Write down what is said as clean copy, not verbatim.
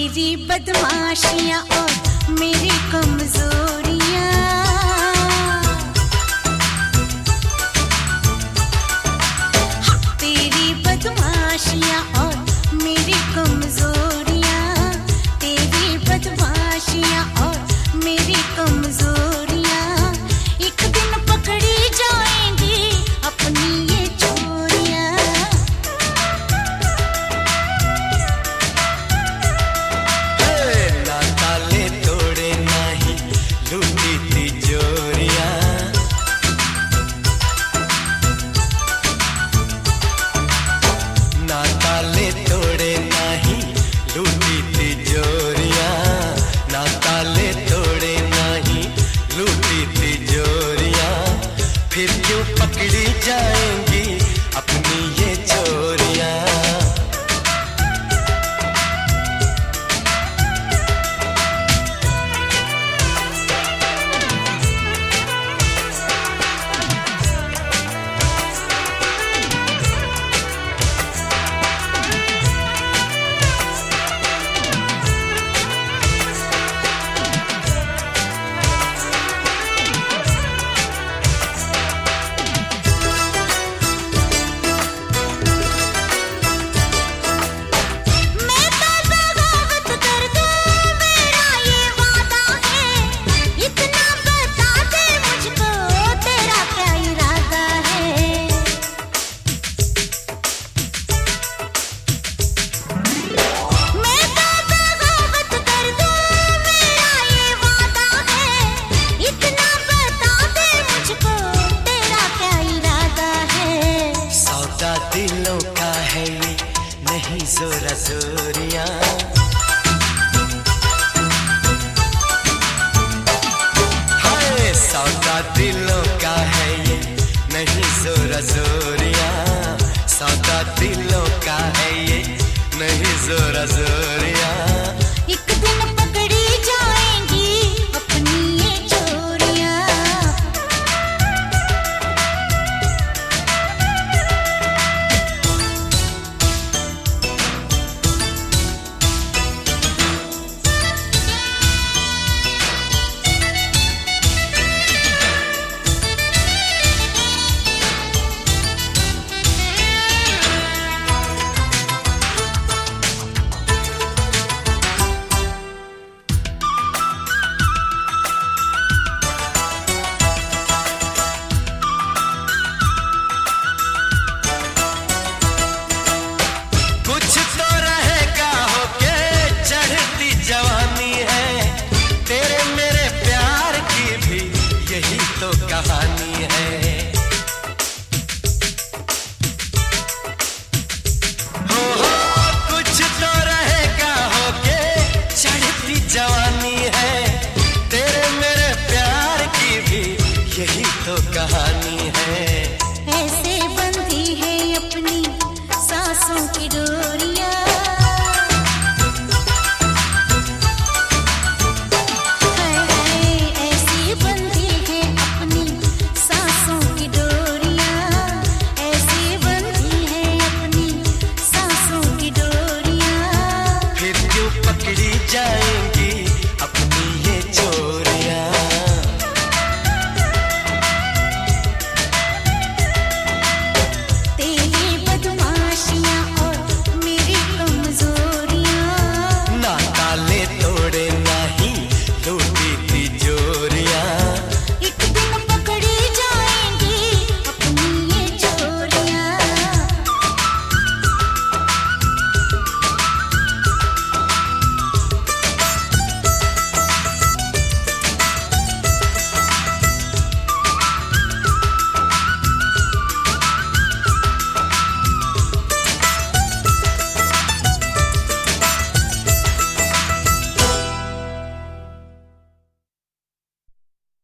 तेरी बदमाशियां और मेरी कमजोरियां, तेरी बदमाशियां और मेरी कमजोरियां, तेरी बदमाशियां और मेरी कमजोरियां, एक दिन पकड़ी जाएंगी अपनी ये चोरियां। ना ताले तोड़े नाही लूटी तिजोरियां, ना ताले तोड़े नाही लूटी तिजोरियां, ना ताले तोड़े नाही लूटी तिजोरियां, फिर क्यों पकड़ी जाएंगी अपनी ये चोरियां। दिलों का है ये नहीं जोरा जोरियां, हाय सौदा दिलों का है ये नहीं जोरा जोरियां, सौदा दिलों का है ये नहीं जोरा जोरियां। एक दिन पकड़ी जाएंगी अपनी ये चोरियां। तो कहानी है हो कुछ तो रहेगा होके चढ़ती जवानी है, तेरे मेरे प्यार की भी यही तो कहानी है।